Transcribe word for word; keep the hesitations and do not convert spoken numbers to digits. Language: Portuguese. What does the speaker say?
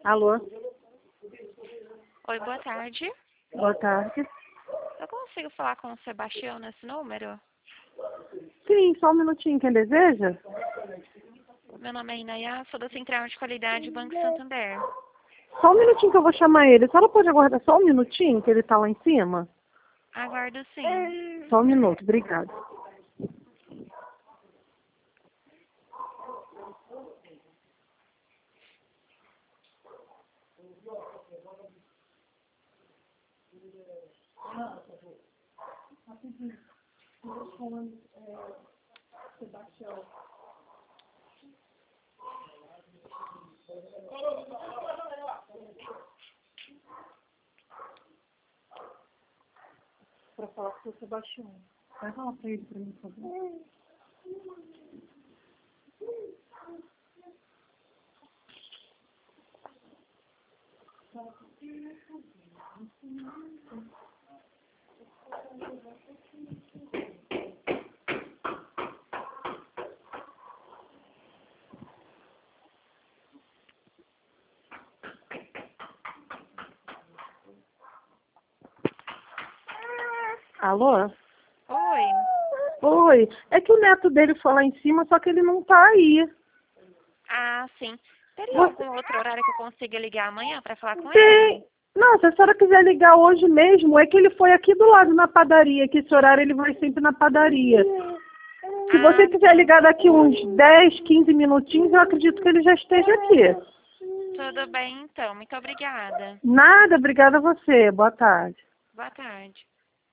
Alô? Oi, boa tarde. Boa tarde. Eu consigo falar com o Sebastião nesse número? Sim, só um minutinho. Quem deseja? Meu nome é Inaya, sou da Central de Qualidade Banco Santander. Só um minutinho que eu vou chamar ele. A senhora pode aguardar só um minutinho que ele tá lá em cima? Aguardo sim. Só um minuto, obrigada. Para falar com o Sebastião. Vai falar para ele para mim, por favor. Alô? Oi. Oi. É que o neto dele foi lá em cima, só que ele não tá aí. Ah, sim. Teria Você... algum outro horário que eu consiga ligar amanhã para falar com Tem. ele? Não, se a senhora quiser ligar hoje mesmo, é que ele foi aqui do lado na padaria, que esse horário ele vai sempre na padaria. Se você Ah, quiser sim. ligar daqui uns dez, quinze minutinhos, eu acredito que ele já esteja aqui. Tudo bem, então. Muito obrigada. Nada, obrigada a você. Boa tarde. Boa tarde.